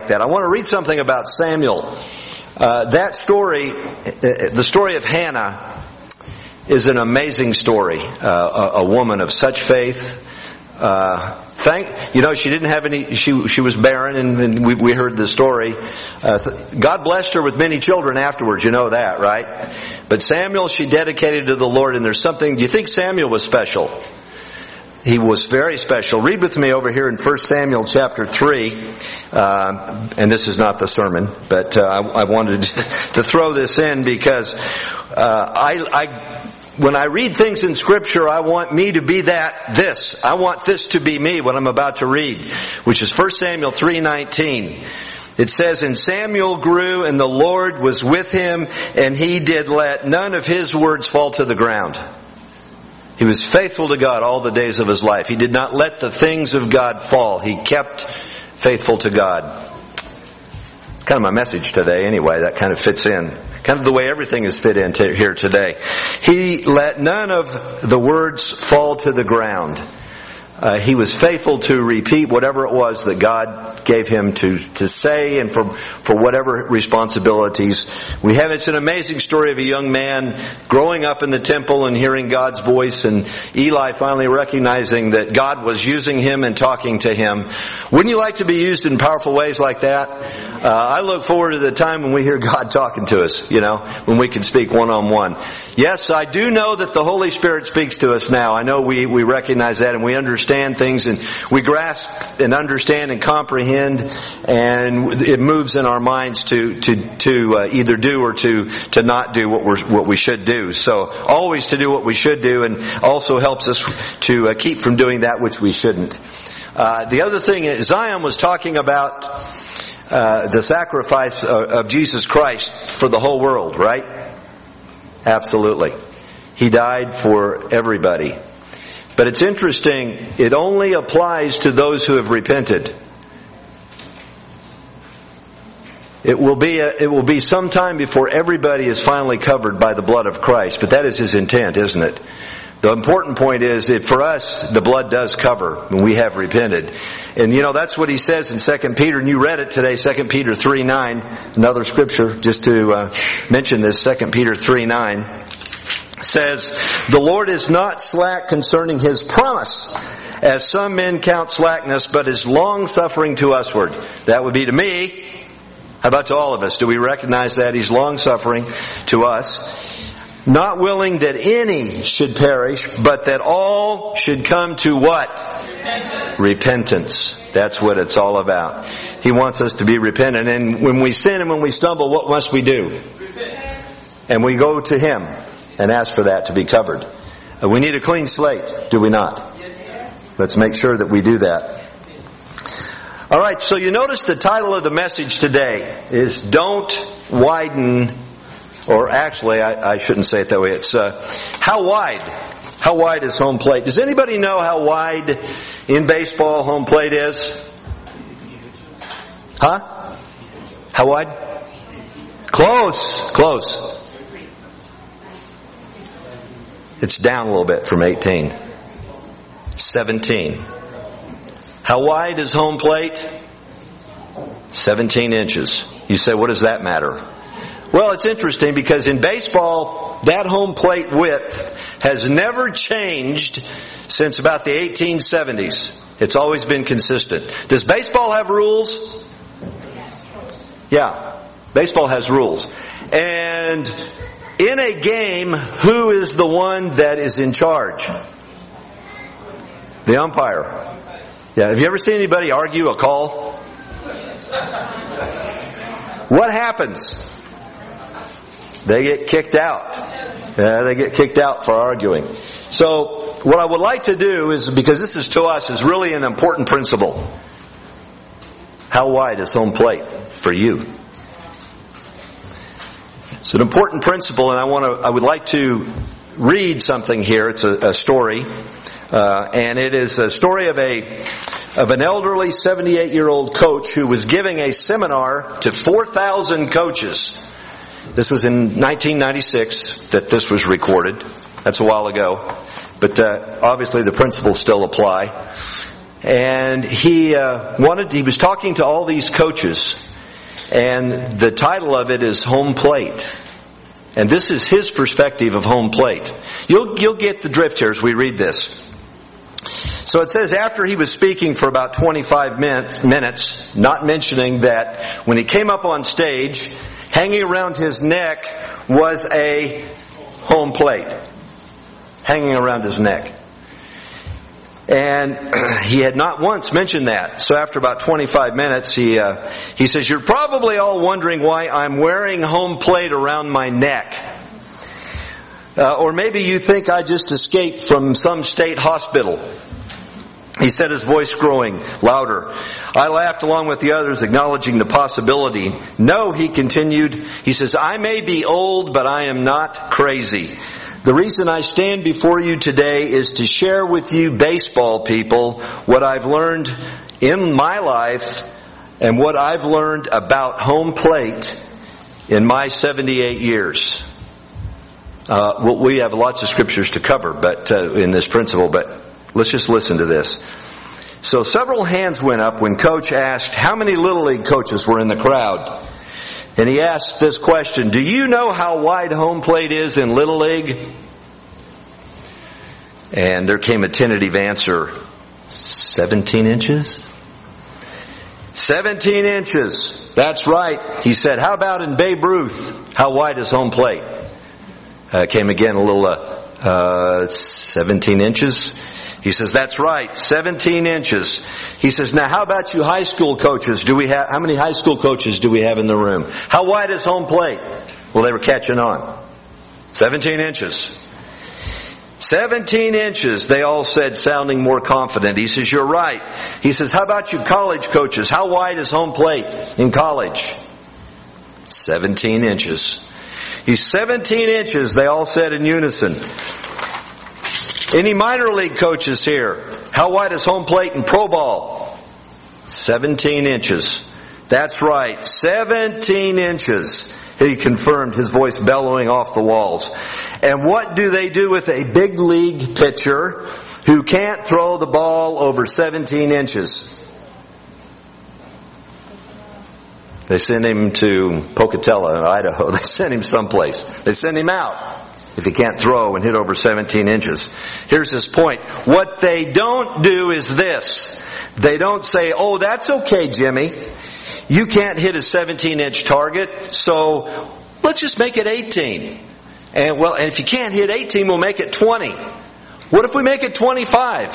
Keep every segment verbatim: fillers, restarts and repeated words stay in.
that. I want to read something about Samuel. Uh, that story, the story of Hannah, is an amazing story. Uh, a, a woman of such faith. Uh, thank you know she didn't have any. She she was barren, and, and we we heard the story. Uh, God blessed her with many children afterwards. You know that, right? But Samuel, she dedicated to the Lord, and there's something. Do you think Samuel was special? He was very special. Read with me over here in First Samuel chapter three. Uh, and this is not the sermon, but uh, I, I wanted to throw this in because uh, I, I, when I read things in Scripture, I want me to be that, this. I want this to be me, what I'm about to read, which is First Samuel three nineteen. It says, "And Samuel grew, and the Lord was with him, and he did let none of his words fall to the ground." He was faithful to God all the days of his life. He did not let the things of God fall. He kept faithful to God. It's kind of my message today anyway. That kind of fits in. Kind of the way everything is fit in to here today. He let none of the words fall to the ground. Uh, he was faithful to repeat whatever it was that God gave him to, to say, and for, for whatever responsibilities we have. It's an amazing story of a young man growing up in the temple and hearing God's voice, and Eli finally recognizing that God was using him and talking to him. Wouldn't you like to be used in powerful ways like that? Uh, I look forward to the time when we hear God talking to us, you know, when we can speak one-on-one. Yes, I do know that the Holy Spirit speaks to us now. I know we, we recognize that, and we understand things, and we grasp and understand and comprehend, and it moves in our minds to to to uh, either do or to to not do what we're what we should do. So always to do what we should do, and also helps us to uh, keep from doing that which we shouldn't. Uh, the other thing is, Zion was talking about uh, the sacrifice of, of Jesus Christ for the whole world, right? Absolutely. He died for everybody. But it's interesting, it only applies to those who have repented. It will be a, it will be some time before everybody is finally covered by the blood of Christ, but that is His intent, isn't it? The important point is that for us, the blood does cover when we have repented. And you know, that's what he says in Second Peter, and you read it today, Second Peter three nine, another scripture, just to uh, mention this, Second Peter three nine, says, "The Lord is not slack concerning His promise, as some men count slackness, but is long-suffering to usward." That would be to me. How about to all of us? Do we recognize that He's long-suffering to us? "Not willing that any should perish, but that all should come to" what? Repentance. Repentance. That's what it's all about. He wants us to be repentant. And when we sin and when we stumble, what must we do? Repent. And we go to Him and ask for that to be covered. Uh, we need a clean slate, do we not? Yes. Let's make sure that we do that. All right, so you notice the title of the message today is "Don't Widen," or actually, I, I shouldn't say it that way. It's uh, how wide? How wide is home plate? Does anybody know how wide in baseball home plate is? Huh? How wide? Close, close. It's down a little bit from eighteen. seventeen. How wide is home plate? seventeen inches. You say, what does that matter? Well, it's interesting because in baseball, that home plate width has never changed since about the eighteen seventies. It's always been consistent. Does baseball have rules? Yeah, baseball has rules. And in a game, who is the one that is in charge? The umpire. Yeah, have you ever seen anybody argue a call? What happens? They get kicked out. Yeah, they get kicked out for arguing. So, what I would like to do is, because this is to us, is really an important principle. How wide is home plate for you? It's an important principle, and I want to. I would like to read something here. It's a, a story, uh, and it is a story of a of an elderly seventy-eight-year-old coach who was giving a seminar to four thousand coaches. This was in nineteen ninety-six that this was recorded. That's a while ago. But uh, obviously the principles still apply. And he uh, wanted, he was talking to all these coaches, and the title of it is Home Plate. And this is his perspective of home plate. You'll, you'll get the drift here as we read this. So it says, after he was speaking for about twenty-five minutes, minutes, not mentioning that when he came up on stage, hanging around his neck was a home plate. Hanging around his neck. And he had not once mentioned that. So after about twenty-five minutes, he uh, he says, you're probably all wondering why I'm wearing home plate around my neck. Uh, or maybe you think I just escaped from some state hospital. He said, his voice growing louder. I laughed along with the others, acknowledging the possibility. No, he continued, he says, I may be old, but I am not crazy. The reason I stand before you today is to share with you baseball people what I've learned in my life and what I've learned about home plate in my seventy-eight years. Uh, well, we have lots of scriptures to cover, but uh, in this principle, but let's just listen to this. So several hands went up when Coach asked how many Little League coaches were in the crowd. And he asked this question, do you know how wide home plate is in Little League? And there came a tentative answer, seventeen inches? seventeen inches. That's right. He said, how about in Babe Ruth? How wide is home plate? Uh, came again a little, uh, uh, seventeen inches. He says, that's right, seventeen inches. He says, now how about you high school coaches? Do we have, how many high school coaches do we have in the room? How wide is home plate? Well, they were catching on. seventeen inches. seventeen inches, they all said, sounding more confident. He says, you're right. He says, how about you college coaches? How wide is home plate in college? seventeen inches. He's seventeen inches, they all said in unison. Any minor league coaches here? How wide is home plate in pro ball? seventeen inches. That's right, seventeen inches. He confirmed, his voice bellowing off the walls. And what do they do with a big league pitcher who can't throw the ball over seventeen inches? They send him to Pocatello in Idaho. They send him someplace. They send him out if he can't throw and hit over seventeen inches. Here's his point. What they don't do is this. They don't say, oh, that's okay, Jimmy. You can't hit a seventeen inch target, so let's just make it eighteen. And well, and if you can't hit eighteen, we'll make it twenty. What if we make it twenty-five?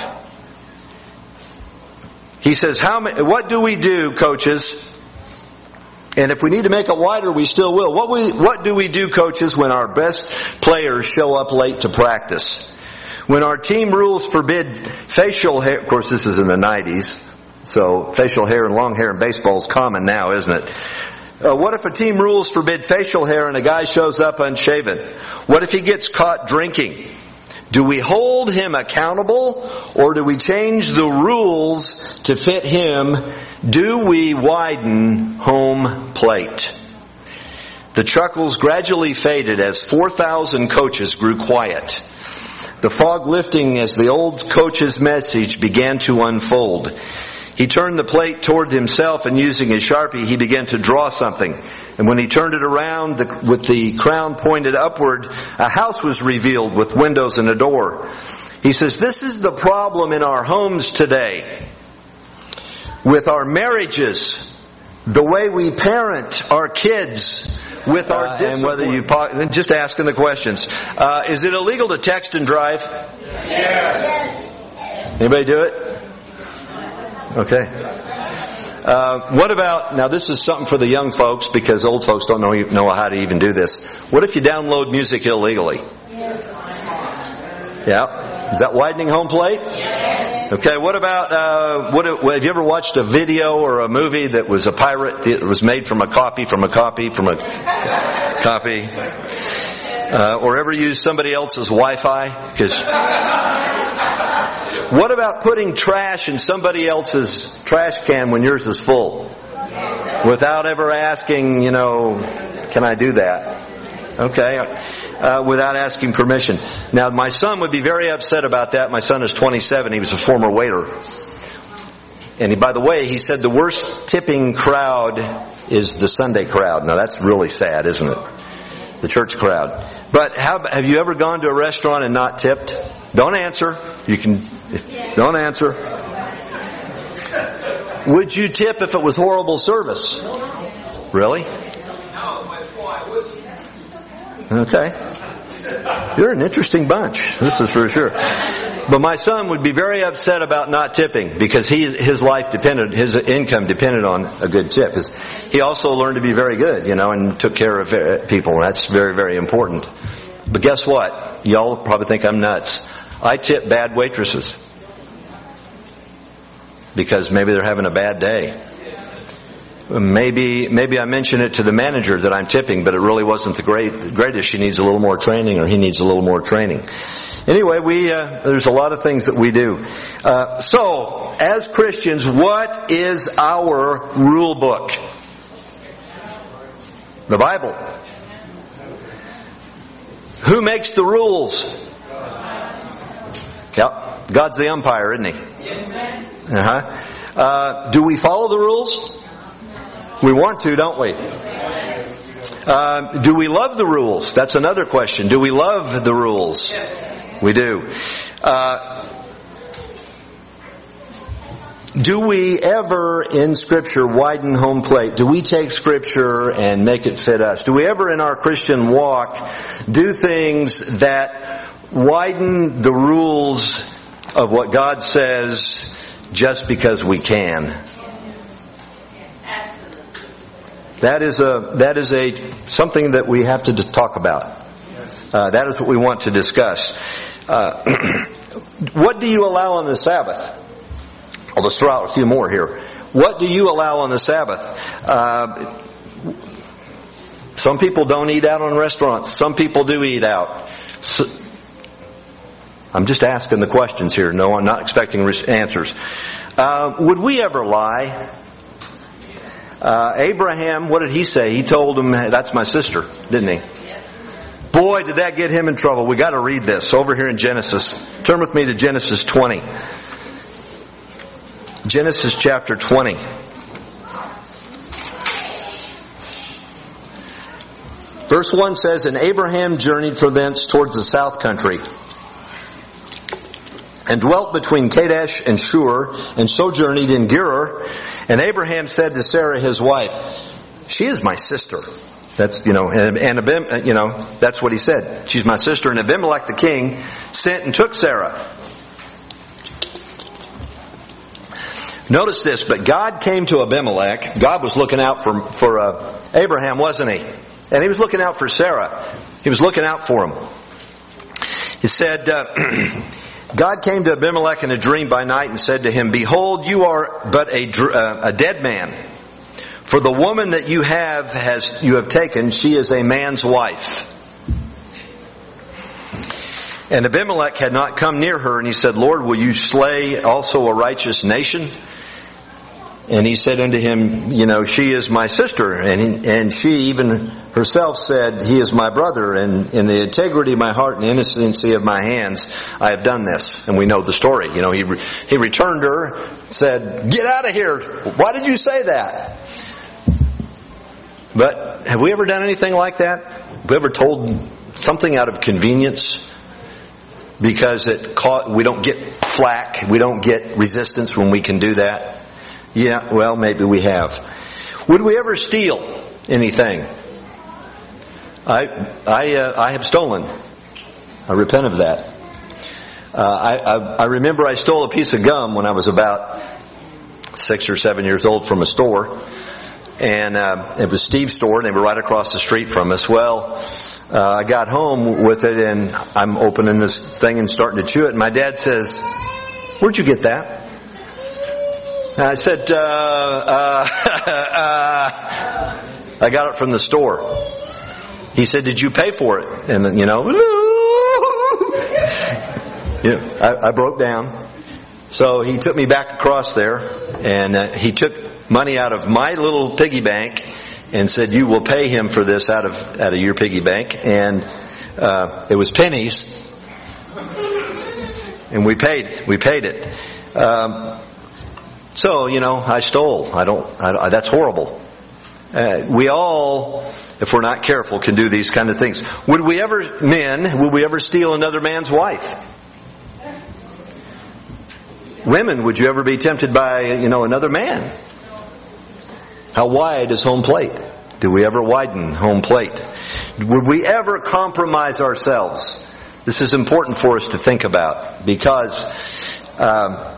He says, how many, what do we do, coaches? And if we need to make it wider, we still will. What we, what do we do, coaches, when our best players show up late to practice? When our team rules forbid facial hair, of course this is in the nineties, so facial hair and long hair in baseball is common now, isn't it? Uh, what if a team rules forbid facial hair and a guy shows up unshaven? What if he gets caught drinking? Do we hold him accountable, or do we change the rules to fit him? Do we widen home plate? The chuckles gradually faded as four thousand coaches grew quiet. The fog lifting as the old coach's message began to unfold. He turned the plate toward himself, and using his Sharpie, he began to draw something. And when he turned it around the, with the crown pointed upward, a house was revealed with windows and a door. He says, this is the problem in our homes today. With our marriages, the way we parent our kids, with our uh, and whether you just asking the questions. Uh, is it illegal to text and drive? Yes. Anybody do it? Okay. Uh, what about, now this is something for the young folks because old folks don't know, know how to even do this. What if you download music illegally? Yeah. Is that widening home plate? Okay, what about, uh, what, have you ever watched a video or a movie that was a pirate, it was made from a copy, from a copy, from a copy? Uh, or ever used somebody else's Wi-Fi? 'Cause what about putting trash in somebody else's trash can when yours is full? Without ever asking, you know, can I do that? Okay. Uh, without asking permission. Now, my son would be very upset about that. My son is twenty-seven. He was a former waiter. And he, by the way, he said the worst tipping crowd is the Sunday crowd. Now that's really sad, isn't it? The church crowd. But how, have you ever gone to a restaurant and not tipped? Don't answer. You can, don't answer. Would you tip if it was horrible service? Really? Okay. You're an interesting bunch. This is for sure. But my son would be very upset about not tipping because he, his life depended, his income depended on a good tip. His, he also learned to be very good, you know, and took care of people. That's very, very important. But guess what? Y'all probably think I'm nuts. I tip bad waitresses because maybe they're having a bad day. Maybe maybe I mention it to the manager that I'm tipping, but it really wasn't the great greatest. She needs a little more training, or he needs a little more training. Anyway, we uh, there's a lot of things that we do. Uh, so, as Christians, what is our rule book? The Bible. Who makes the rules? Yep, God's the umpire, isn't He? Uh-huh. Uh, do we follow the rules? We want to, don't we? Uh, do we love the rules? That's another question. Do we love the rules? We do. Uh, do we ever in Scripture widen home plate? Do we take Scripture and make it fit us? Do we ever in our Christian walk do things that widen the rules of what God says just because we can? That is a that is a something that we have to talk about. Uh, that is what we want to discuss. Uh, what do you allow on the Sabbath? I'll just throw out a few more here. What do you allow on the Sabbath? Uh, some people don't eat out on restaurants. Some people do eat out. So, I'm just asking the questions here. No, I'm not expecting answers. Uh, would we ever lie? Uh, Abraham, what did he say? He told him, that's my sister, didn't he? Boy, did that get him in trouble. We got to read this over here in Genesis. Turn with me to Genesis twenty. Genesis chapter twenty. Verse one says, and Abraham journeyed from thence towards the south country, and dwelt between Kadesh and Shur, and sojourneyed in Gerar. And Abraham said to Sarah his wife, she is my sister. That's, you know, and, and Abim, you know, that's what he said. She's my sister. And Abimelech the king sent and took Sarah. Notice this, but God came to Abimelech. God was looking out for, for uh, Abraham, wasn't he? And he was looking out for Sarah. He was looking out for him. He said, uh, God came to Abimelech in a dream by night and said to him, behold, you are but a, uh, a dead man. For the woman that you have has you have taken, she is a man's wife. And Abimelech had not come near her, and he said, Lord, will you slay also a righteous nation? And he said unto him, you know, she is my sister. And he, and she even herself said, he is my brother. And in the integrity of my heart and innocency of my hands, I have done this. And we know the story. You know, he he returned her, said, get out of here. Why did you say that? But have we ever done anything like that? Have we ever told something out of convenience? Because it caught, we don't get flack, we don't get resistance when we can do that? Yeah, well, maybe we have. Would we ever steal anything? I I uh, I have stolen. I repent of that. Uh, I, I I remember I stole a piece of gum when I was about six or seven years old from a store, and uh, it was Steve's store, and they were right across the street from us. Well, uh, I got home with it, and I'm opening this thing and starting to chew it, and my dad says, "Where'd you get that?" And I said, uh, uh, uh, I got it from the store. He said, did you pay for it? And, you know, yeah, I, I broke down. So he took me back across there, and uh, he took money out of my little piggy bank and said, you will pay him for this out of out of your piggy bank. And uh, it was pennies. And we paid we paid it. Um, So, you know, I stole. I don't, I, that's horrible. Uh, we all, if we're not careful, can do these kind of things. Would we ever, men, would we ever steal another man's wife? Women, would you ever be tempted by, you know, another man? How wide is home plate? Do we ever widen home plate? Would we ever compromise ourselves? This is important for us to think about, because um,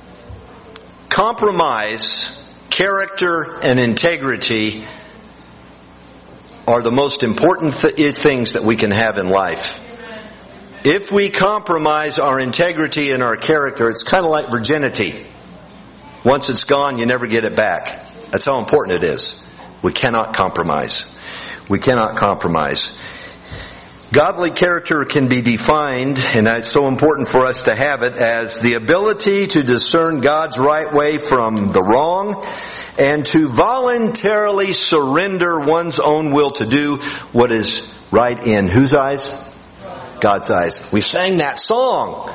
compromise, character, and integrity are the most important th- things that we can have in life. If we compromise our integrity and our character, it's kind of like virginity. Once it's gone, you never get it back. That's how important it is. We cannot compromise. We cannot compromise. Godly character can be defined, and it's so important for us to have it, as the ability to discern God's right way from the wrong, and to voluntarily surrender one's own will to do what is right in whose eyes? God's eyes. We sang that song.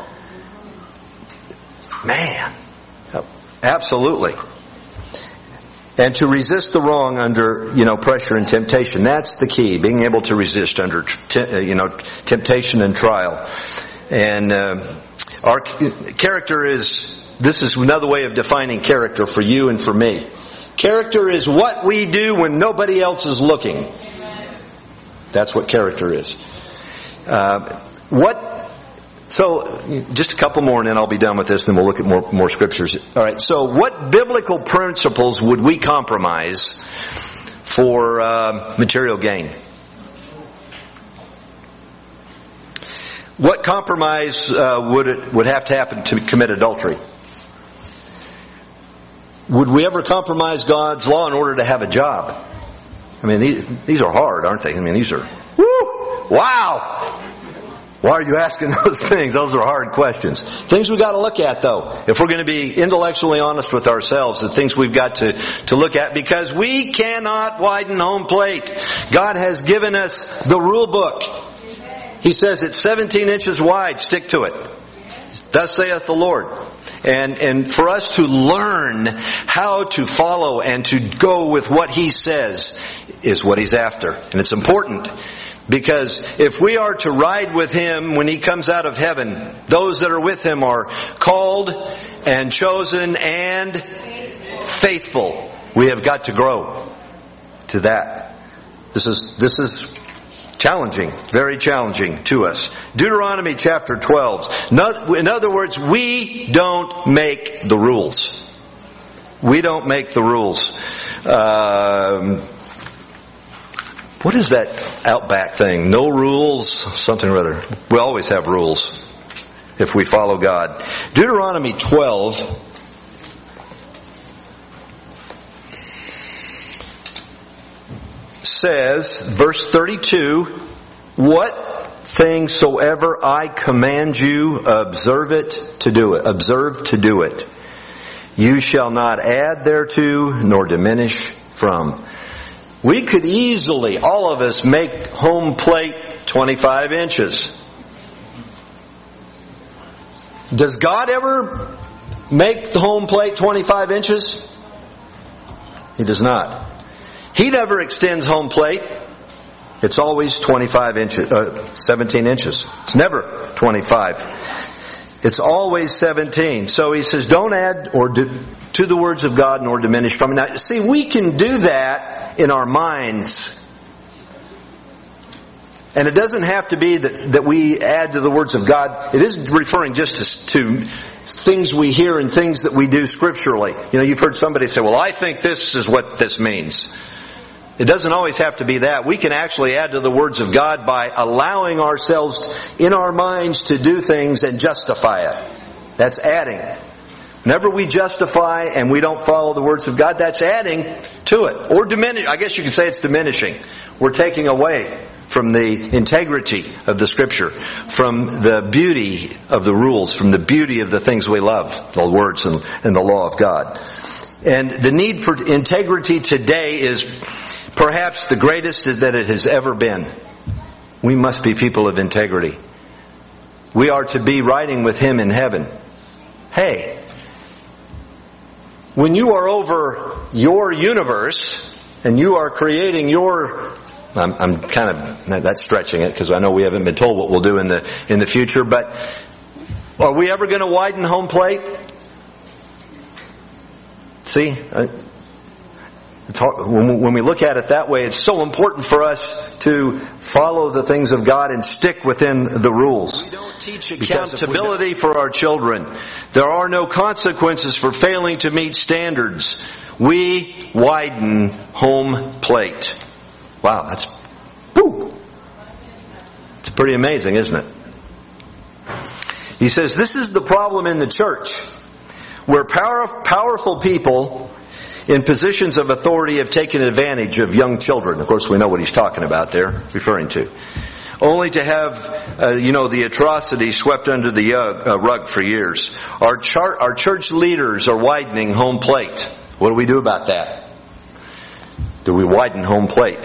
Man. Absolutely. And to resist the wrong under, you know, pressure and temptation. That's the key. Being able to resist under, you know, temptation and trial. And uh, our character is, this is another way of defining character for you and for me. Character is what we do when nobody else is looking. That's what character is. Uh, what, so, just a couple more and then I'll be done with this and then we'll look at more, more scriptures. Alright, so what biblical principles would we compromise for uh, material gain? What compromise uh, would it, would have to happen to commit adultery? Would we ever compromise God's law in order to have a job? I mean, these, these are hard, aren't they? I mean, these are, woo, wow! Why are you asking those things? Those are hard questions. Things we've got to look at, though. If we're going to be intellectually honest with ourselves, the things we've got to, to look at, because we cannot widen home plate. God has given us the rule book. He says it's seventeen inches wide. Stick to it. Thus saith the Lord. And, and for us to learn how to follow and to go with what He says is what He's after. And it's important. Because if we are to ride with Him when He comes out of heaven, those that are with Him are called and chosen and faithful. We have got to grow to that. This is, this is challenging, very challenging to us. Deuteronomy chapter twelve. In other words, we don't make the rules. We don't make the rules. Um, What is that Outback thing? No rules, something or other. We always have rules if we follow God. Deuteronomy twelve says, verse thirty-two, what thing soever I command you, observe it to do it. Observe to do it. You shall not add thereto, nor diminish from. We could easily, all of us, make home plate twenty-five inches. Does God ever make the home plate twenty-five inches? He does not. He never extends home plate. It's always twenty-five inches, uh, seventeen inches. It's never twenty-five. It's always seventeen. So He says, don't add or do, to the words of God nor diminish from it. Now, see, we can do that in our minds. And it doesn't have to be that, that we add to the words of God. It isn't referring just to, to things we hear and things that we do scripturally. You know, you've heard somebody say, well, I think this is what this means. It doesn't always have to be that. We can actually add to the words of God by allowing ourselves in our minds to do things and justify it. That's adding. Whenever we justify and we don't follow the words of God, that's adding to it. Or diminish. I guess you could say it's diminishing. We're taking away from the integrity of the Scripture, from the beauty of the rules, from the beauty of the things we love, the words and, and the law of God. And the need for integrity today is perhaps the greatest that it has ever been. We must be people of integrity. We are to be riding with Him in heaven. Hey, when you are over your universe and you are creating your, I'm, I'm kind of, that's stretching it because I know we haven't been told what we'll do in the, in the future, but are we ever going to widen home plate? See, it's hard, when we look at it that way, it's so important for us to follow the things of God and stick within the rules. We don't teach accountability for our children. There are no consequences for failing to meet standards. We widen home plate. Wow, that's, whew, it's pretty amazing, isn't it? He says, this is the problem in the church, where power, powerful people in positions of authority have taken advantage of young children. Of course, we know what he's talking about there, referring to. Only to have, uh, you know, the atrocity swept under the uh, rug for years. Our, char- our church leaders are widening home plate. What do we do about that? Do we widen home plate?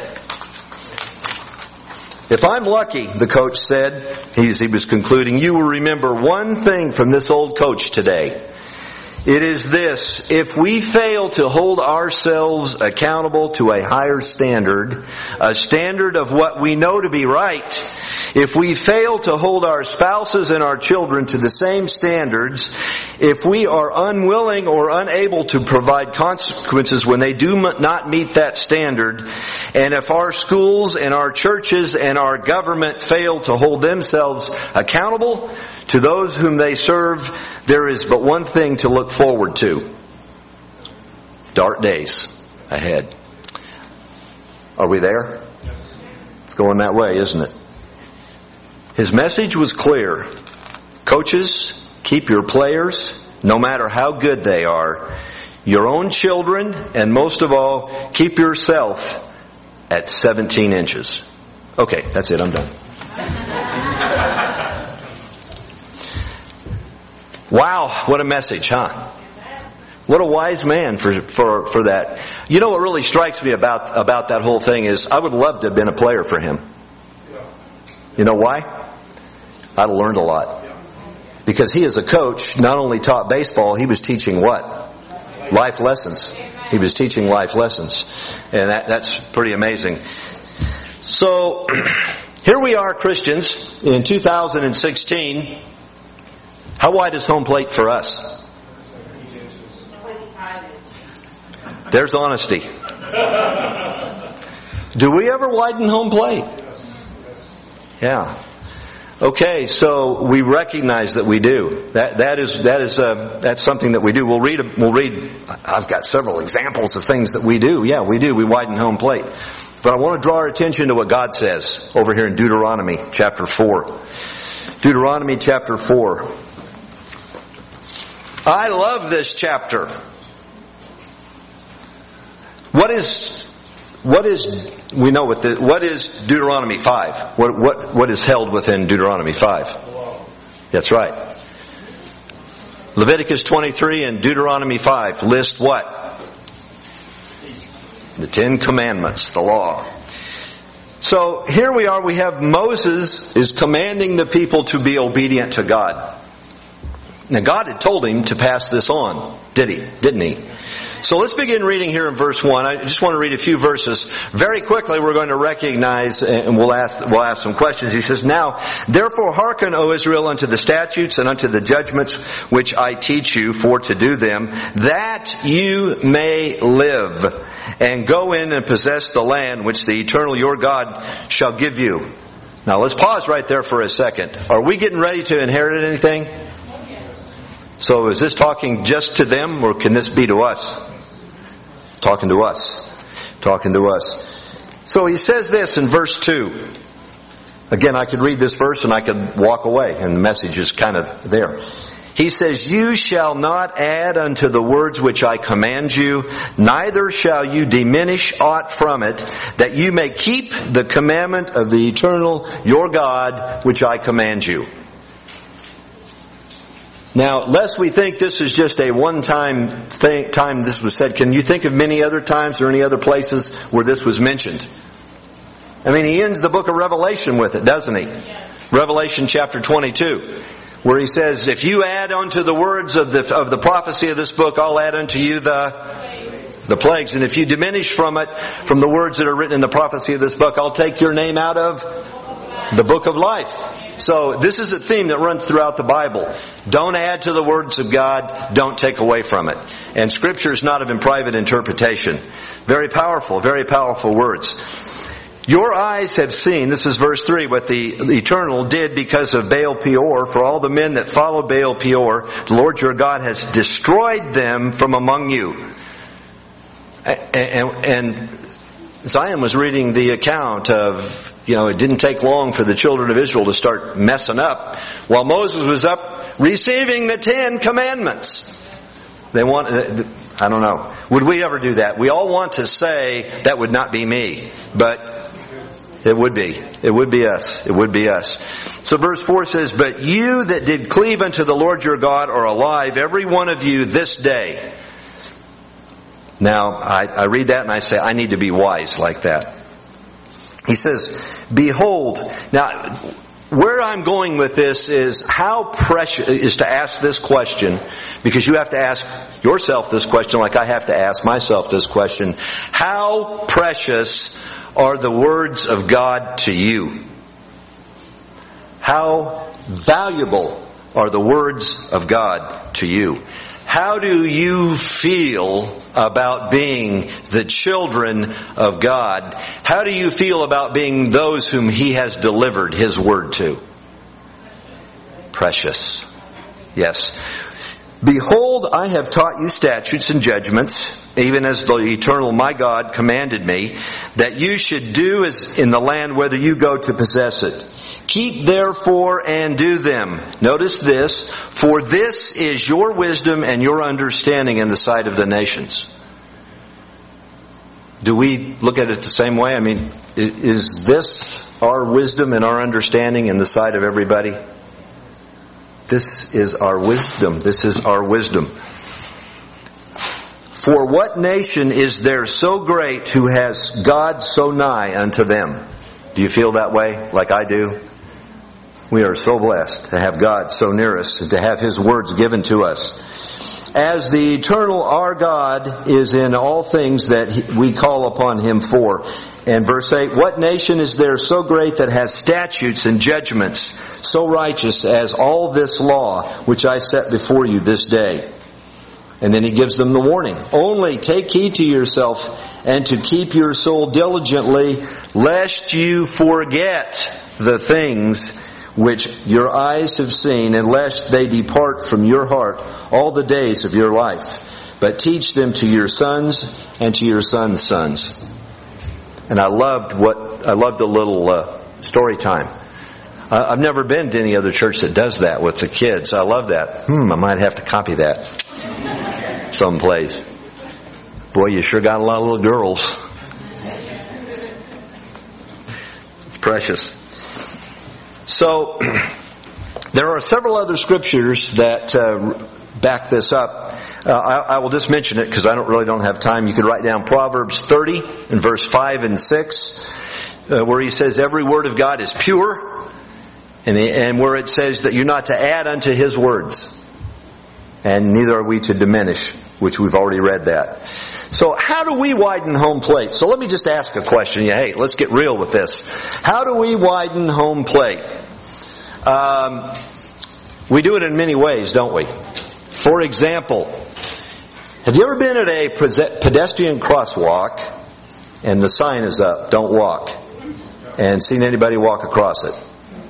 If I'm lucky, the coach said, he was concluding, you will remember one thing from this old coach today. It is this: if we fail to hold ourselves accountable to a higher standard, a standard of what we know to be right, if we fail to hold our spouses and our children to the same standards, if we are unwilling or unable to provide consequences when they do not meet that standard, and if our schools and our churches and our government fail to hold themselves accountable to those whom they serve, there is but one thing to look forward to. Dark days ahead. Are we there? It's going that way, isn't it? His message was clear. Coaches, keep your players, no matter how good they are, your own children, and most of all, keep yourself at seventeen inches. Okay, that's it. I'm done. Wow, what a message, huh? What a wise man for, for, for that. You know what really strikes me about, about that whole thing is I would love to have been a player for him. You know why? I'd have learned a lot. Because he as a coach not only taught baseball, he was teaching what? Life lessons. He was teaching life lessons. And that, that's pretty amazing. So, here we are, Christians, in two thousand sixteen. How wide is home plate for us? There's honesty. Do we ever widen home plate? Yeah. Okay, so we recognize that we do. That that is that is uh, that's something that we do. We'll read. We'll read. I've got several examples of things that we do. Yeah, we do. We widen home plate. But I want to draw our attention to what God says over here in Deuteronomy chapter four. Deuteronomy chapter four. I love this chapter. What is, what is, we know what the, what is Deuteronomy five? What, what, what is held within Deuteronomy five? That's right. Leviticus twenty-three and Deuteronomy five list what? The Ten Commandments, the law. So here we are, we have Moses is commanding the people to be obedient to God. Now God had told him to pass this on, did he? Didn't he? So let's begin reading here in verse one. I just want to read a few verses. Very quickly we're going to recognize, and we'll ask, we'll ask some questions. He says, now, therefore hearken, O Israel, unto the statutes and unto the judgments which I teach you for to do them, that you may live, and go in and possess the land which the eternal your God shall give you. Now let's pause right there for a second. Are we getting ready to inherit anything? So is this talking just to them, or can this be to us? Talking to us. Talking to us. So he says this in verse two. Again, I could read this verse and I could walk away, and the message is kind of there. He says, you shall not add unto the words which I command you, neither shall you diminish aught from it, that you may keep the commandment of the eternal your God, which I command you. Now, lest we think this is just a one-time thing, time this was said, can you think of many other times or any other places where this was mentioned? I mean, he ends the book of Revelation with it, doesn't he? Yes. Revelation chapter twenty-two. where he says, if you add unto the words of the of the prophecy of this book, I'll add unto you the the plagues. And if you diminish from it, from the words that are written in the prophecy of this book, I'll take your name out of the book of life. So this is a theme that runs throughout the Bible. Don't add to the words of God. Don't take away from it. And Scripture is not of in private interpretation. Very powerful, very powerful words. Your eyes have seen, this is verse three, what the, the Eternal did because of Baal Peor. For all the men that followed Baal Peor, the Lord your God has destroyed them from among you. And, and, and Zion was reading the account of, you know, it didn't take long for the children of Israel to start messing up while Moses was up receiving the Ten Commandments. They want, I don't know. Would we ever do that? We all want to say that would not be me, but it would be. It would be us. It would be us. So verse four says, but you that did cleave unto the Lord your God are alive, every one of you this day. Now, I, I read that and I say, I need to be wise like that. He says, behold. Now, where I'm going with this is how precious, is to ask this question, because you have to ask yourself this question like I have to ask myself this question. How precious are the words of God to you? How valuable are the words of God to you? How do you feel about being the children of God? How do you feel about being those whom He has delivered His word to? Precious. Yes. Behold, I have taught you statutes and judgments, even as the eternal my God commanded me, that you should do as in the land whether you go to possess it. Keep therefore and do them. Notice this, for this is your wisdom and your understanding in the sight of the nations. Do we look at it the same way? I mean, is this our wisdom and our understanding in the sight of everybody? This is our wisdom. This is our wisdom. For what nation is there so great who has God so nigh unto them? Do you feel that way like I do? We are so blessed to have God so near us and to have His words given to us. As the eternal our God is in all things that we call upon Him for. And verse eight, what nation is there so great that has statutes and judgments so righteous as all this law which I set before you this day? And then he gives them the warning. Only take heed to yourself and to keep your soul diligently, lest you forget the things which your eyes have seen, and lest they depart from your heart all the days of your life. But teach them to your sons and to your sons' sons. And I loved what I loved a little uh, story time. Uh, I've never been to any other church that does that with the kids. I love that. Hmm, I might have to copy that someplace. Boy, you sure got a lot of little girls. It's precious. So, there are several other scriptures that uh, back this up. Uh, I, I will just mention it because I don't really don't have time. You could write down Proverbs thirty in verse five and six, uh, where he says every word of God is pure, and, and where it says that you're not to add unto His words, and neither are we to diminish, which we've already read that. So how do we widen home plate? So let me just ask a question. Yeah, hey, let's get real with this. How do we widen home plate? Um, we do it in many ways, don't we? For example, have you ever been at a pedestrian crosswalk and the sign is up, don't walk, and seen anybody walk across it?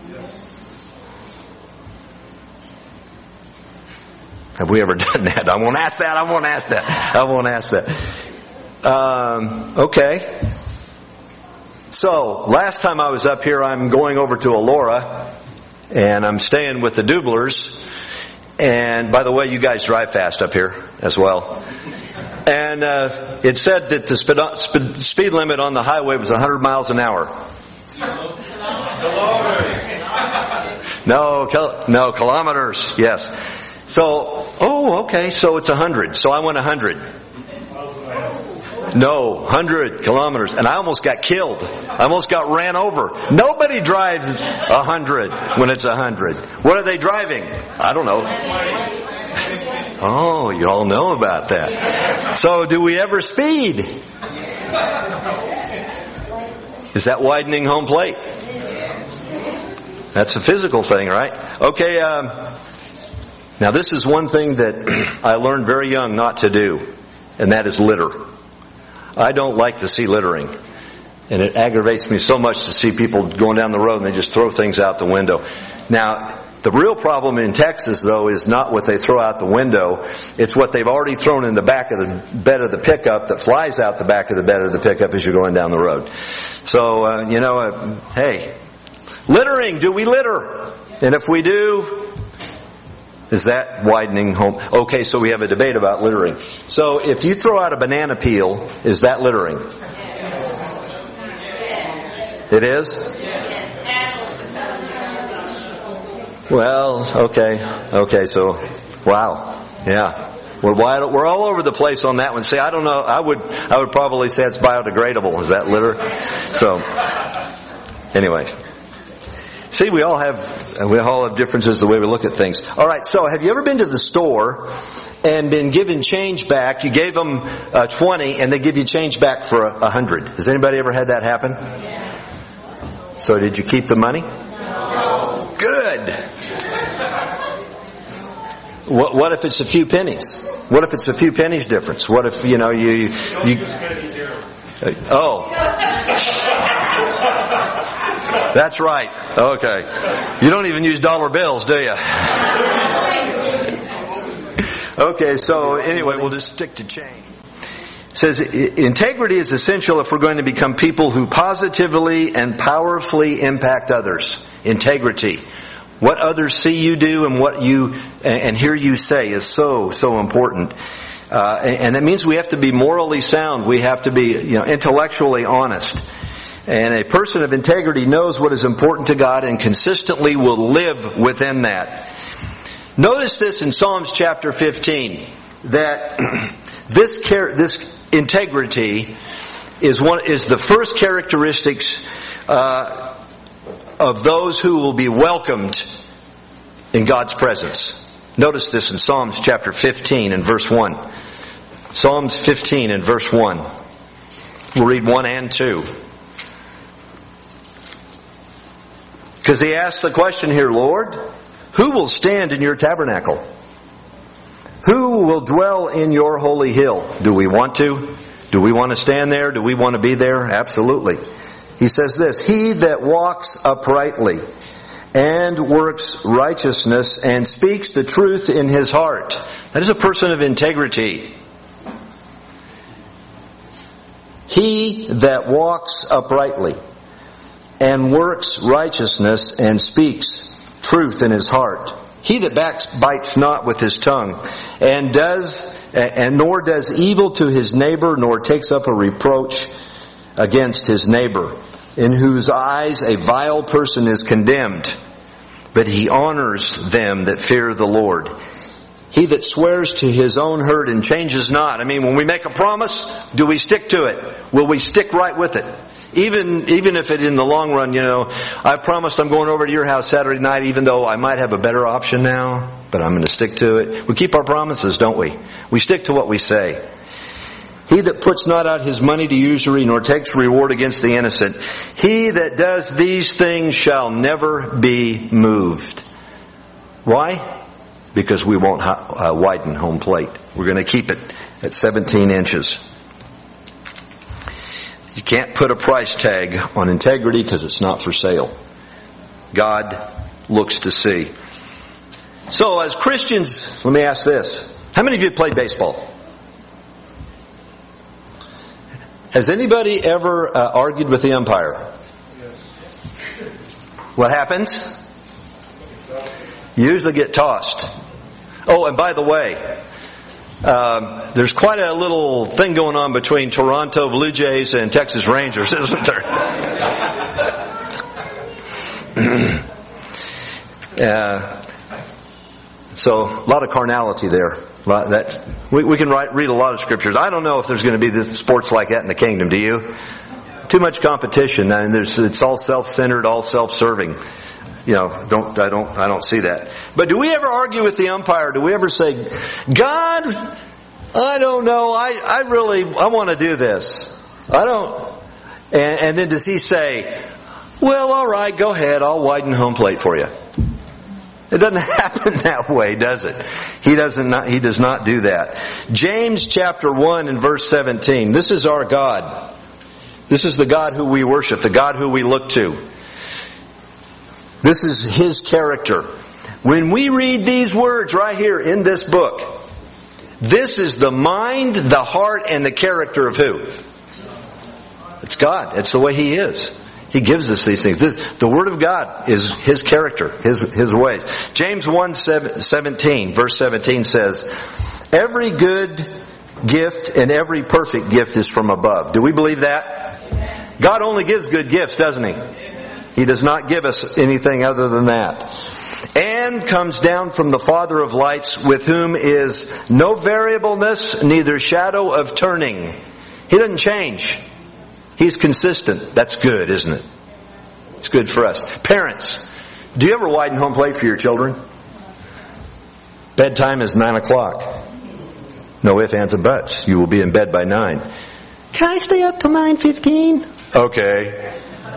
Have we ever done that? I won't ask that. I won't ask that. I won't ask that. Um, okay. So, last time I was up here, I'm going over to Elora, and I'm staying with the Dublers. And by the way, you guys drive fast up here as well. And uh, it said that the speed, speed, speed limit on the highway was one hundred miles an hour. No, kil- no kilometers. Yes. So, oh, okay, so it's one hundred. So I went one hundred. No, one hundred kilometers. And I almost got killed. I almost got ran over. Nobody drives one hundred when it's one hundred. What are they driving? I don't know. Oh, you all know about that. So do we ever speed? Is that widening home plate? That's a physical thing, right? Okay, um, now this is one thing that I learned very young not to do, and that is litter. I don't like to see littering. And it aggravates me so much to see people going down the road and they just throw things out the window. Now, the real problem in Texas, though, is not what they throw out the window. It's what they've already thrown in the back of the bed of the pickup that flies out the back of the bed of the pickup as you're going down the road. So, uh, you know, uh, hey, littering, do we litter? And if we do, is that widening home? Okay, so we have a debate about littering. So if you throw out a banana peel, is that littering? It is? Well, okay. Okay, so, wow. Yeah. We're wide, we're all over the place on that one. See, I don't know. I would, I would probably say it's biodegradable. Is that litter? So, anyway. See, we all have, we all have differences the way we look at things. Alright, so have you ever been to the store and been given change back? You gave them uh, twenty and they give you change back for a hundred. Has anybody ever had that happen? Yeah. So did you keep the money? No. Good. What, what if it's a few pennies? What if it's a few pennies difference? What if, you know, you... you oh. That's right. Okay. You don't even use dollar bills, do you? Okay, so anyway, we'll just stick to change. It says, integrity is essential if we're going to become people who positively and powerfully impact others. Integrity. What others see you do and what you and hear you say is so, so important. Uh, and that means we have to be morally sound. We have to be, you know, intellectually honest. And a person of integrity knows what is important to God and consistently will live within that. Notice this in Psalms chapter fifteen, that this char- this integrity is one is the first characteristics uh, of those who will be welcomed in God's presence. Notice this in Psalms chapter fifteen and verse one. Psalms fifteen and verse one. We'll read one and two. Because he asks the question here, Lord, who will stand in your tabernacle? Who will dwell in your holy hill? Do we want to? Do we want to stand there? Do we want to be there? Absolutely. He says this, he that walks uprightly and works righteousness and speaks the truth in his heart. That is a person of integrity. He that walks uprightly and works righteousness and speaks truth in his heart. He that backbites not with his tongue, and does, and nor does evil to his neighbor, nor takes up a reproach against his neighbor, in whose eyes a vile person is condemned, but he honors them that fear the Lord. He that swears to his own hurt and changes not. I mean, when we make a promise, do we stick to it? Will we stick right with it? Even, even if it in the long run, you know, I promised I'm going over to your house Saturday night, even though I might have a better option now, but I'm going to stick to it. We keep our promises, don't we? We stick to what we say. He that puts not out his money to usury, nor takes reward against the innocent. He that does these things shall never be moved. Why? Because we won't uh, widen home plate. We're going to keep it at seventeen inches. You can't put a price tag on integrity because it's not for sale. God looks to see. So as Christians, let me ask this. How many of you have played baseball? Has anybody ever uh, argued with the umpire? What happens? You usually get tossed. Oh, and by the way, Um, there's quite a little thing going on between Toronto Blue Jays and Texas Rangers, isn't there? uh, so, a lot of carnality there. Right, that, we, we can write, read a lot of scriptures. I don't know if there's going to be this sports like that in the kingdom. Do you? Too much competition. I mean, there's, it's all self-centered, all self-serving. You know, don't, I don't, I don't see that. But do we ever argue with the umpire? Do we ever say, God, I don't know, I, I really, I want to do this. I don't. And, and then does he say, well, all right, go ahead, I'll widen home plate for you. It doesn't happen that way, does it? He doesn't not, he does not do that. James chapter one and verse seventeen. This is our God. This is the God who we worship, the God who we look to. This is His character. When we read these words right here in this book, this is the mind, the heart, and the character of who? It's God. It's the way He is. He gives us these things. This, the Word of God is His character, His, His ways. James one seventeen, verse seventeen says, every good gift and every perfect gift is from above. Do we believe that? God only gives good gifts, doesn't He? He does not give us anything other than that. And comes down from the Father of lights, with whom is no variableness, neither shadow of turning. He doesn't change. He's consistent. That's good, isn't it? It's good for us. Parents, do you ever widen home plate for your children? Bedtime is nine o'clock. No ifs, ands, and buts. You will be in bed by nine. Can I stay up till nine fifteen? Okay.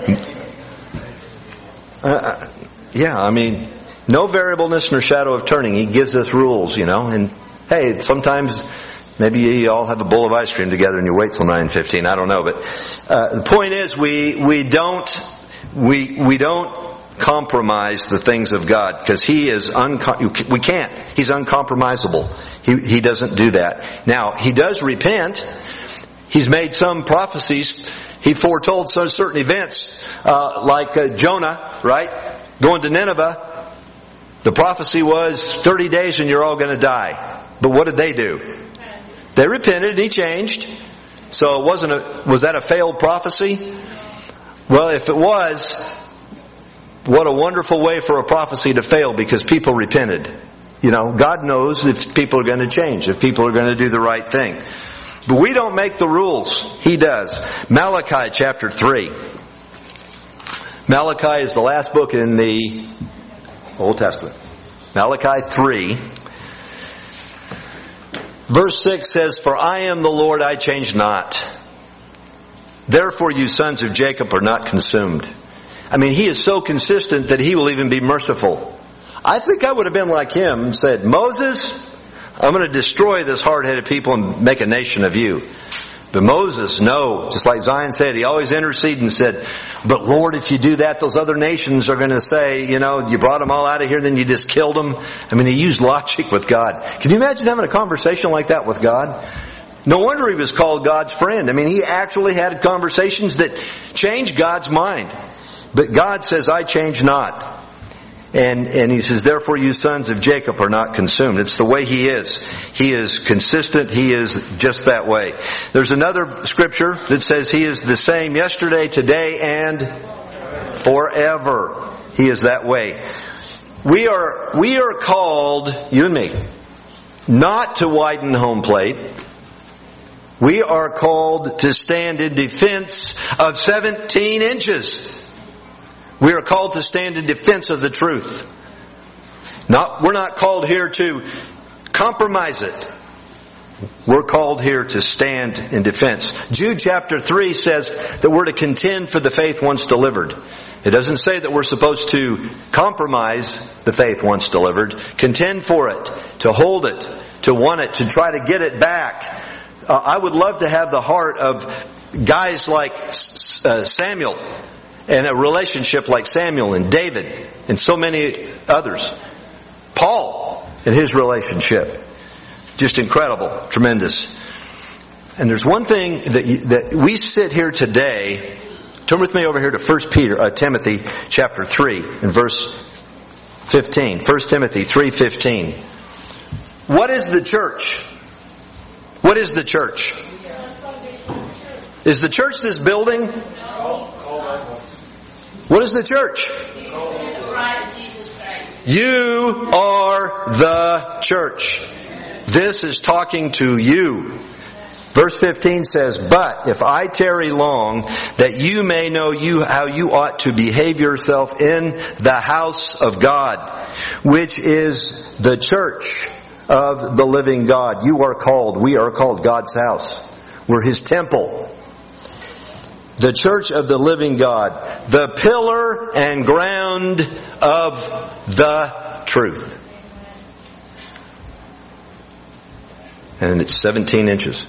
Uh, yeah, I mean, no variableness nor shadow of turning. He gives us rules, you know. And hey, sometimes maybe you all have a bowl of ice cream together and you wait till nine fifteen. I don't know, but uh, the point is, we we don't we we don't compromise the things of God, because He is uncom- we can't. He's uncompromisable. He he doesn't do that. Now He does repent. He's made some prophecies. He foretold some certain events, uh, like uh, Jonah, right? Going to Nineveh. The prophecy was thirty days and you're all going to die. But what did they do? They repented and He changed. So it wasn't a, was that a failed prophecy? Well, if it was, what a wonderful way for a prophecy to fail, because people repented. You know, God knows if people are going to change, if people are going to do the right thing. But we don't make the rules. He does. Malachi chapter three. Malachi is the last book in the Old Testament. Malachi three. Verse six says, for I am the Lord, I change not. Therefore you sons of Jacob are not consumed. I mean, He is so consistent that He will even be merciful. I think I would have been like him and said, Moses, I'm going to destroy this hard-headed people and make a nation of you. But Moses, no. Just like Zion said, he always interceded and said, but Lord, if you do that, those other nations are going to say, you know, you brought them all out of here, then you just killed them. I mean, he used logic with God. Can you imagine having a conversation like that with God? No wonder he was called God's friend. I mean, he actually had conversations that changed God's mind. But God says, I change not. And, and he says, therefore you sons of Jacob are not consumed. It's the way He is. He is consistent. He is just that way. There's another scripture that says He is the same yesterday, today, and forever. He is that way. We are, we are called, you and me, not to widen home plate. We are called to stand in defense of seventeen inches. We are called to stand in defense of the truth. Not, we're not called here to compromise it. We're called here to stand in defense. Jude chapter three says that we're to contend for the faith once delivered. It doesn't say that we're supposed to compromise the faith once delivered. Contend for it, to hold it, to want it, to try to get it back. Uh, I would love to have the heart of guys like uh, Samuel, and a relationship like Samuel and David and so many others. Paul and his relationship. Just incredible. Tremendous. And there's one thing that you, that we sit here today. Turn with me over here to First Peter, uh, Timothy chapter three and verse fifteen. First Timothy three fifteen. What is the church? What is the church? Is the church this building? What is the church? You are the church. This is talking to you. Verse fifteen says, "But if I tarry long, that you may know you how you ought to behave yourself in the house of God, which is the church of the living God." You are called, we are called God's house. We're His temple. The church of the living God, the pillar and ground of the truth. And it's seventeen inches.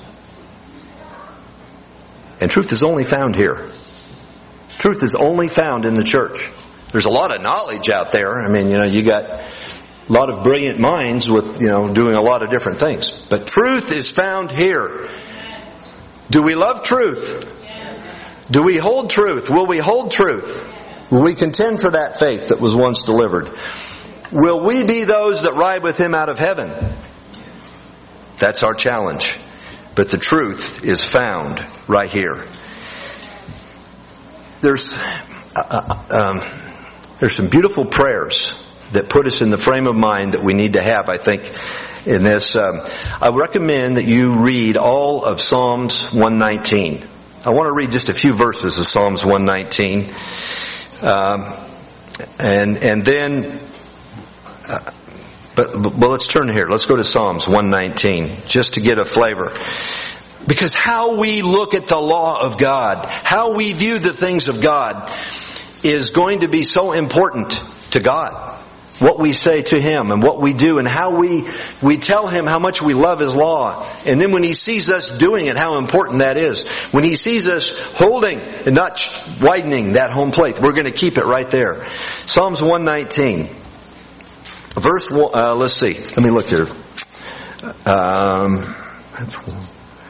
And truth is only found here. Truth is only found in the church. There's a lot of knowledge out there. I mean, you know, you got a lot of brilliant minds with, you know, doing a lot of different things. But truth is found here. Do we love truth? Do we hold truth? Will we hold truth? Will we contend for that faith that was once delivered? Will we be those that ride with Him out of heaven? That's our challenge. But the truth is found right here. There's uh, um, there's some beautiful prayers that put us in the frame of mind that we need to have, I think, in this. Um, I recommend that you read all of Psalms one nineteen. I want to read just a few verses of Psalms one nineteen. Um, and and then... Uh, But, but, but let's turn here. Let's go to Psalms one nineteen, just to get a flavor. Because how we look at the law of God, how we view the things of God, is going to be so important to God. What we say to Him and what we do and how we, we tell Him how much we love His law. And then when He sees us doing it, how important that is. When He sees us holding and not widening that home plate, we're going to keep it right there. Psalms one nineteen. Verse one, uh, let's see. Let me look here. Um, that's one.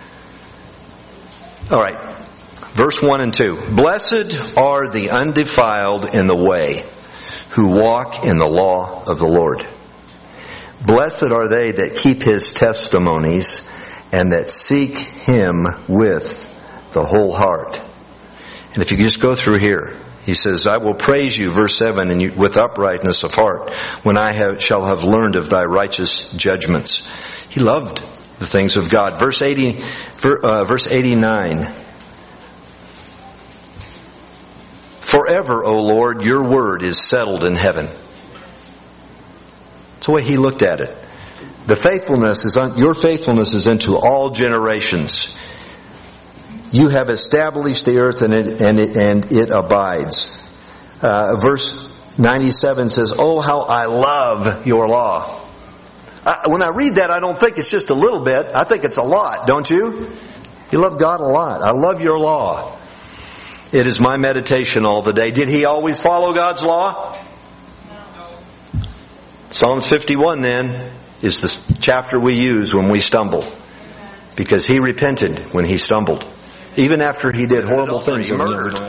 All right. Verse one and two. "Blessed are the undefiled in the way, who walk in the law of the Lord. Blessed are they that keep His testimonies, and that seek Him with the whole heart." And if you just go through here, he says, "I will praise you," verse seven, "and you, with uprightness of heart, when I have, shall have learned of thy righteous judgments." He loved the things of God. Verse eighty, uh, verse eighty-nine. "Forever, O Lord, your word is settled in heaven." That's the way he looked at it. The faithfulness is un, your faithfulness is unto all generations. You have established the earth and it, and it, and it abides. Uh, verse ninety-seven says, "Oh, how I love your law." I, when I read that, I don't think it's just a little bit. I think it's a lot, don't you? You love God a lot. I love your law. "It is my meditation all the day." Did he always follow God's law? No. Psalms fifty-one then is the chapter we use when we stumble. Because he repented when he stumbled. Even after he did horrible things. He murdered.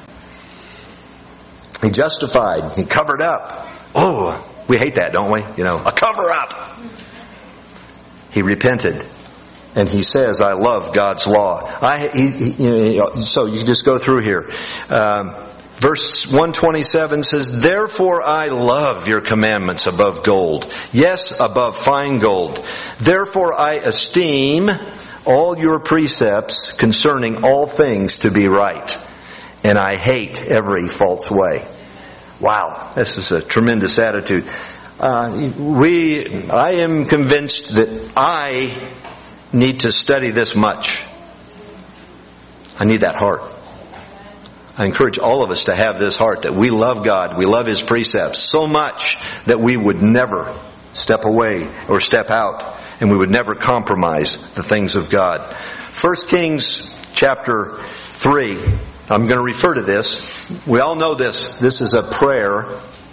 He justified. He covered up. Oh, we hate that, don't we? You know, a cover up. He repented. And he says, "I love God's law." I, he, he, you know, so you just go through here. Um, verse one twenty-seven says, "Therefore I love your commandments above gold. Yes, above fine gold. Therefore I esteem all your precepts concerning all things to be right. And I hate every false way." Wow, this is a tremendous attitude. Uh, we, I am convinced that I need to study this much. I need that heart. I encourage all of us to have this heart that we love God, we love His precepts so much that we would never step away or step out, and we would never compromise the things of God. First Kings chapter three. I'm going to refer to this. We all know this. This is a prayer.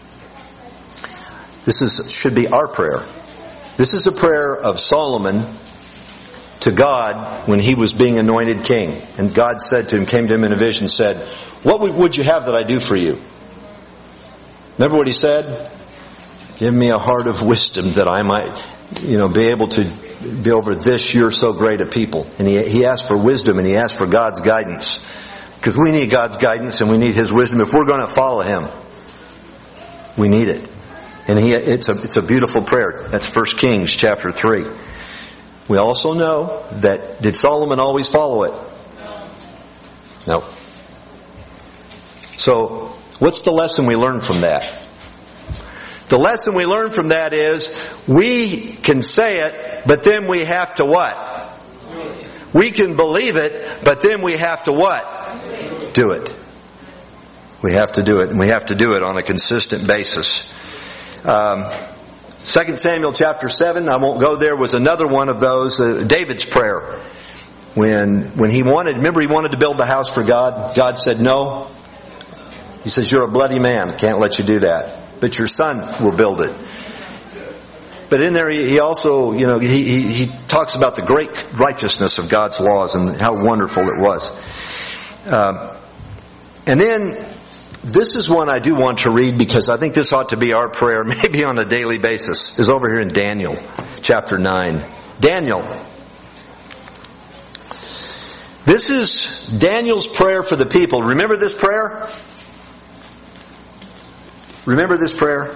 This is should be our prayer. This is a prayer of Solomon to God when he was being anointed king. And God said to him, came to him in a vision, said, "What would you have that I do for you?" Remember what he said? "Give me a heart of wisdom that I might, you know, be able to be over this you're so great a people." And he, he asked for wisdom and he asked for God's guidance. Because we need God's guidance and we need His wisdom if we're going to follow Him. We need it. And he, it's a, it's a beautiful prayer. That's First Kings chapter three. We also know that, did Solomon always follow it? No. So, what's the lesson we learn from that? The lesson we learn from that is, we can say it, but then we have to what? We can believe it, but then we have to what? Do it. We have to do it, and we have to do it on a consistent basis. Um, Second Samuel chapter seven, I won't go there, was another one of those, uh, David's prayer. When, when he wanted, remember he wanted to build the house for God? God said no. He says, you're a bloody man, can't let you do that. But your son will build it. But in there he also, you know, he, he, he talks about the great righteousness of God's laws and how wonderful it was. Um, and then, this is one I do want to read because I think this ought to be our prayer, maybe on a daily basis, is over here in Daniel chapter nine. Daniel. This is Daniel's prayer for the people. Remember this prayer? Remember this prayer?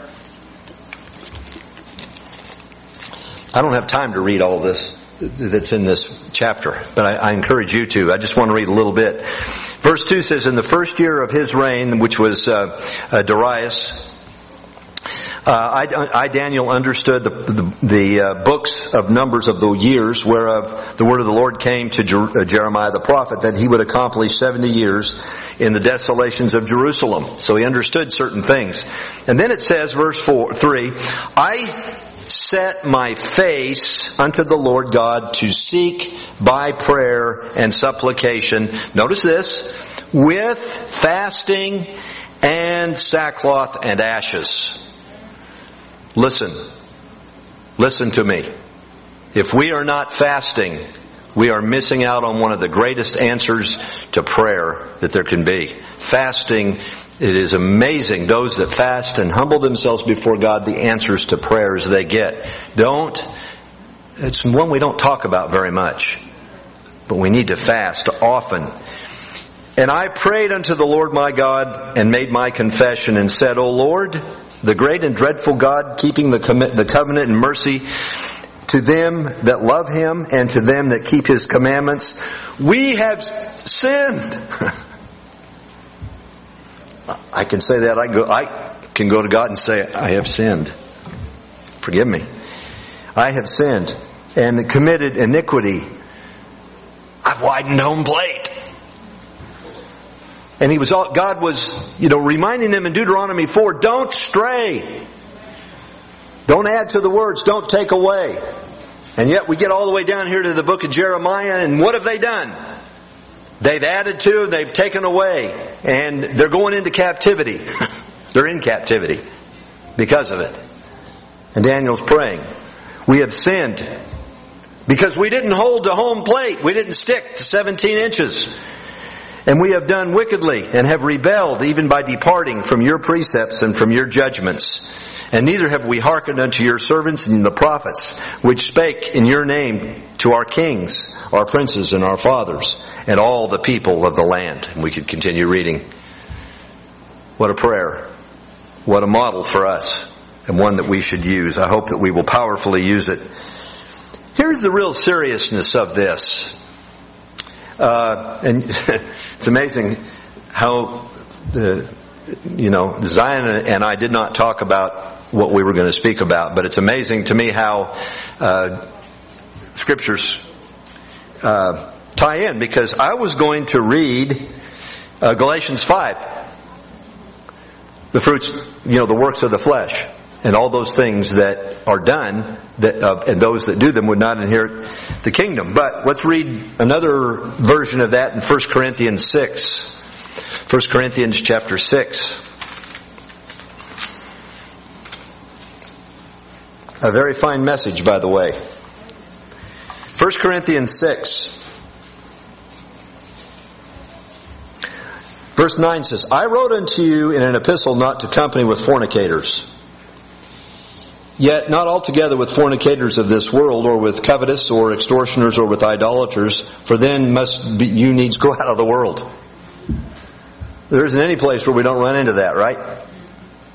I don't have time to read all this that's in this chapter, but I, I encourage you to. I just want to read a little bit. Verse two says, in the first year of his reign, which was uh, uh, Darius, uh, I, I, Daniel, understood the, the, the uh, books of numbers of the years, whereof the word of the Lord came to Jer- uh, Jeremiah the prophet, that he would accomplish seventy years in the desolations of Jerusalem. So he understood certain things. And then it says, verse four, three, I set my face unto the Lord God to seek by prayer and supplication. Notice this, with fasting and sackcloth and ashes. Listen. Listen to me. If we are not fasting, we are missing out on one of the greatest answers to prayer that there can be. Fasting, it is amazing, those that fast and humble themselves before God, the answers to prayers they get. Don't, it's one we don't talk about very much. But we need to fast often. And I prayed unto the Lord my God and made my confession and said, O Lord, the great and dreadful God, keeping the commit, the covenant and mercy to them that love Him and to them that keep His commandments, we have sinned. I can say that. I can go, I can go to God and say, I have sinned. Forgive me. I have sinned and committed iniquity. I've widened home plate. And he was all, God was, you know, reminding them in Deuteronomy four, don't stray. Don't add to the words. Don't take away. And yet we get all the way down here to the book of Jeremiah, and what have they done? They've added to, they've taken away, and they're going into captivity. They're in captivity because of it. And Daniel's praying, we have sinned because we didn't hold to home plate. We didn't stick to seventeen inches. And we have done wickedly and have rebelled even by departing from your precepts and from your judgments. And neither have we hearkened unto your servants and the prophets, which spake in your name to our kings, our princes, and our fathers, and all the people of the land. And we could continue reading. What a prayer. What a model for us, and one that we should use. I hope that we will powerfully use it. Here's the real seriousness of this. Uh, and it's amazing how the, you know, Zion and I did not talk about what we were going to speak about, but it's amazing to me how uh, scriptures uh, tie in, because I was going to read uh, Galatians five, the fruits, you know, the works of the flesh, and all those things that are done, that uh, and those that do them would not inherit the kingdom. But let's read another version of that in First Corinthians six. First Corinthians chapter six. A very fine message, by the way. First Corinthians six. Verse nine says, I wrote unto you in an epistle not to company with fornicators. Yet not altogether with fornicators of this world, or with covetous, or extortioners, or with idolaters, for then must be, you needs go out of the world. There isn't any place where we don't run into that, right?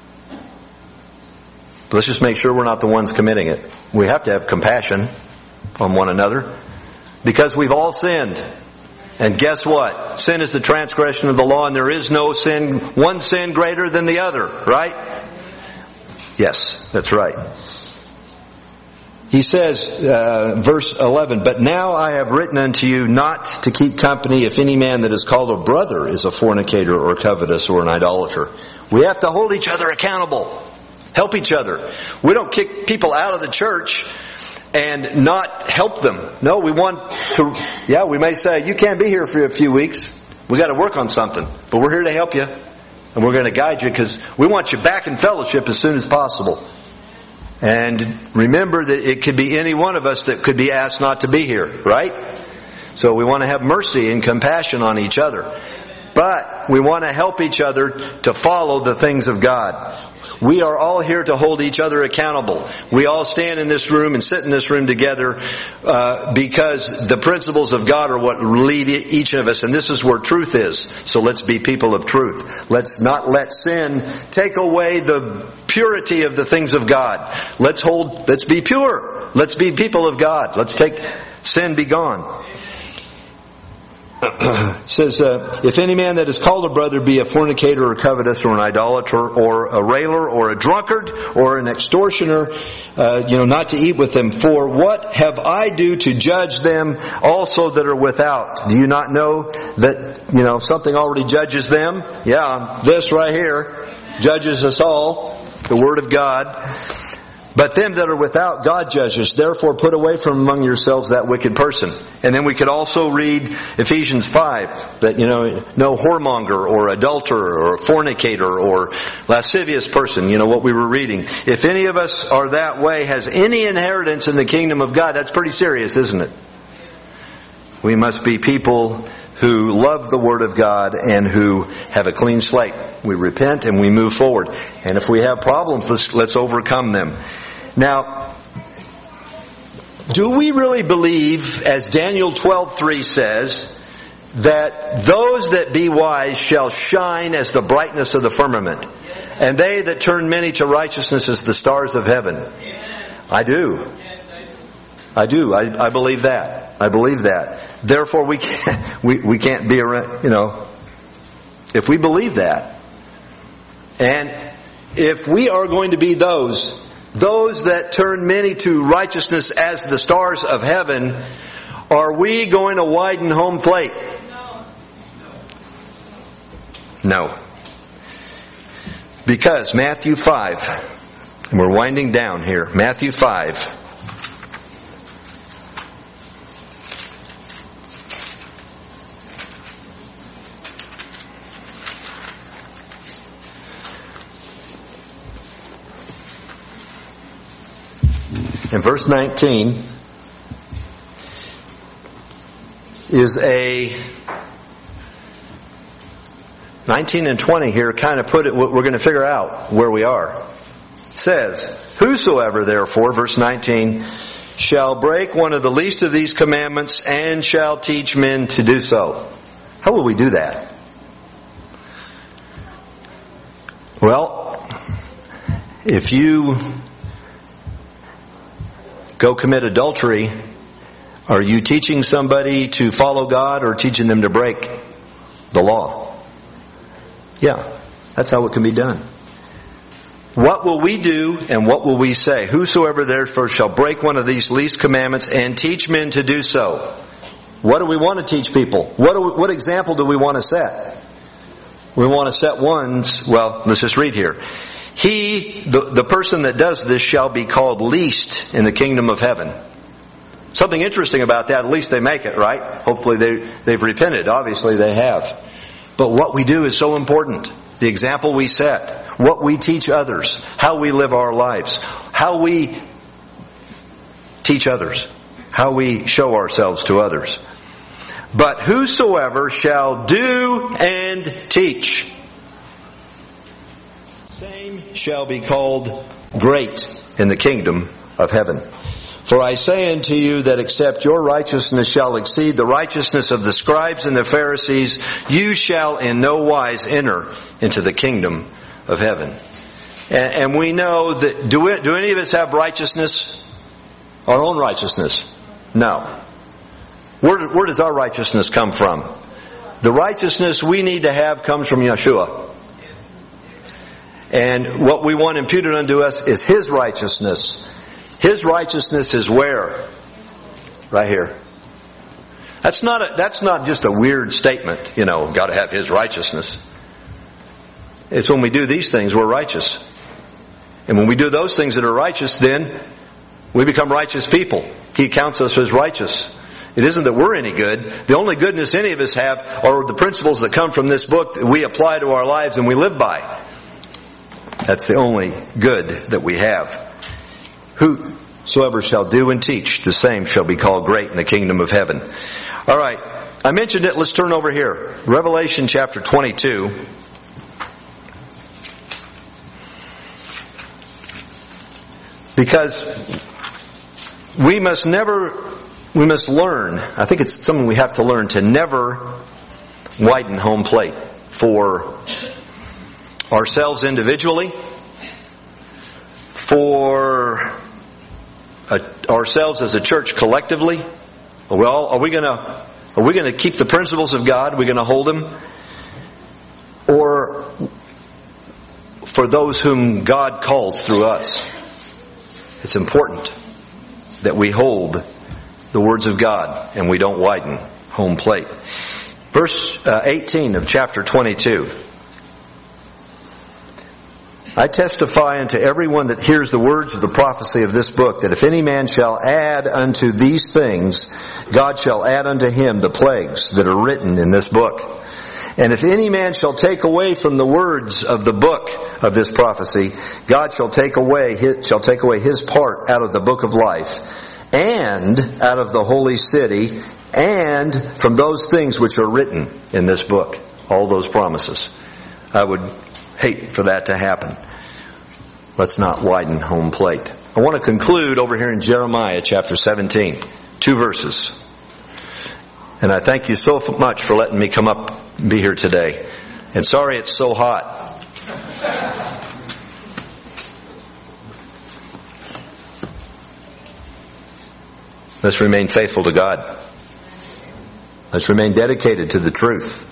But let's just make sure we're not the ones committing it. We have to have compassion. on one another, because we've all sinned. And guess what? Sin is the transgression of the law, and there is no sin, one sin greater than the other, right? Yes, that's right. He says, uh, verse eleven, "But now I have written unto you not to keep company if any man that is called a brother is a fornicator or covetous or an idolater." We have to hold each other accountable. Help each other. We don't kick people out of the church and not help them. No, we want to, yeah, we may say, you can't be here for a few weeks. We got to work on something. But we're here to help you. And we're going to guide you because we want you back in fellowship as soon as possible. And remember that it could be any one of us that could be asked not to be here, right? So we want to have mercy and compassion on each other. But we want to help each other to follow the things of God. We are all here to hold each other accountable. We all stand in this room and sit in this room together uh, because the principles of God are what lead each of us. And this is where truth is. So let's be people of truth. Let's not let sin take away the purity of the things of God. Let's hold, let's be pure. Let's be people of God. Let's take sin be gone. It says, uh, if any man that is called a brother be a fornicator or covetous or an idolater or a railer or a drunkard or an extortioner, uh, you know, not to eat with them. For what have I do to judge them also that are without? Do you not know that, you know, something already judges them? Yeah, this right here judges us all, the Word of God. But them that are without, God judges. Therefore put away from among yourselves that wicked person. And then we could also read Ephesians five, that, you know, no whoremonger or adulterer or fornicator or lascivious person, you know, what we were reading. If any of us are that way, has any inheritance in the kingdom of God, that's pretty serious, isn't it? We must be people who love the Word of God and who have a clean slate. We repent and we move forward. And if we have problems, let's, let's overcome them. Now, do we really believe, as Daniel twelve three says, that those that be wise shall shine as the brightness of the firmament, and they that turn many to righteousness as the stars of heaven? I do. I do. I, I believe that. I believe that. Therefore, we can't, we, we can't be around, you know, if we believe that. And if we are going to be those, those that turn many to righteousness as the stars of heaven, are we going to widen home plate? No. Because Matthew five, and we're winding down here, Matthew five, in verse nineteen is a nineteen and twenty here kind of put it, we're going to figure out where we are. It says, whosoever therefore, verse nineteen, shall break one of the least of these commandments and shall teach men to do so. How will we do that? Well, if you go commit adultery, are you teaching somebody to follow God or teaching them to break the law? Yeah, that's how it can be done. What will we do and what will we say? Whosoever therefore shall break one of these least commandments and teach men to do so. What do we want to teach people? What do we, what example do we want to set? We want to set ones, well, let's just read here. He, the, the person that does this shall be called least in the kingdom of heaven. Something interesting about that, at least they make it, right? Hopefully they, they've repented. Obviously they have. But what we do is so important. The example we set, what we teach others, how we live our lives, how we teach others, how we show ourselves to others. But whosoever shall do and teach, same shall be called great in the kingdom of heaven. For I say unto you that except your righteousness shall exceed the righteousness of the scribes and the Pharisees, you shall in no wise enter into the kingdom of heaven. And, and we know that, do, it, do any of us have righteousness? Our own righteousness? No. Where, where does our righteousness come from? The righteousness we need to have comes from Yeshua. And what we want imputed unto us is His righteousness. His righteousness is where? Right here. That's not a, that's not just a weird statement, you know, got to have His righteousness. It's when we do these things, we're righteous. And when we do those things that are righteous, then we become righteous people. He counts us as righteous. It isn't that we're any good. The only goodness any of us have are the principles that come from this book that we apply to our lives and we live by. That's the only good that we have. Whosoever shall do and teach, the same shall be called great in the kingdom of heaven. All right. I mentioned it. Let's turn over here. Revelation chapter twenty-two. Because we must never, we must learn, I think it's something we have to learn, to never widen home plate for ourselves individually, for a, ourselves as a church collectively. Well, are we going to are we going to keep the principles of God? Are we going to hold them? Or for those whom God calls through us? It's important that we hold the words of God and we don't widen home plate. Verse uh, eighteen of chapter twenty-two. I testify unto everyone that hears the words of the prophecy of this book, that if any man shall add unto these things, God shall add unto him the plagues that are written in this book. And if any man shall take away from the words of the book of this prophecy, God shall take away his, shall take away his part out of the book of life, and out of the holy city, and from those things which are written in this book. All those promises. I would hate for that to happen. Let's not widen home plate. I want to conclude over here in Jeremiah chapter seventeen. Two verses. And I thank you so much for letting me come up and be here today. And sorry it's so hot. Let's remain faithful to God. Let's remain dedicated to the truth.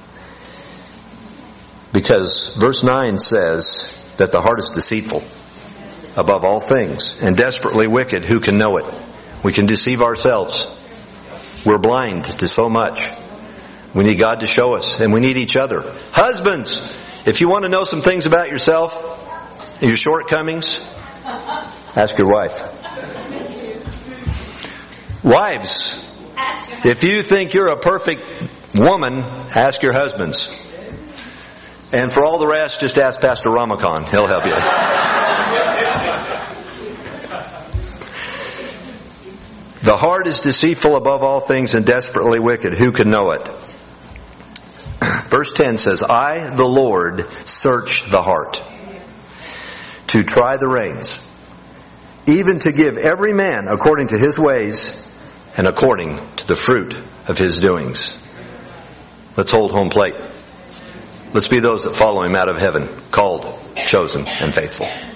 Because verse nine says that the heart is deceitful above all things and desperately wicked. Who can know it? We can deceive ourselves. We're blind to so much. We need God to show us, and we need each other. Husbands, if you want to know some things about yourself, your shortcomings, ask your wife. Wives, if you think you're a perfect woman, ask your husbands. And for all the rest, just ask Pastor Ramakan. He'll help you. The heart is deceitful above all things and desperately wicked. Who can know it? Verse ten says, I, the Lord, search the heart to try the reins, even to give every man according to his ways and according to the fruit of his doings. Let's hold home plate. Let's be those that follow Him out of heaven, called, chosen, and faithful.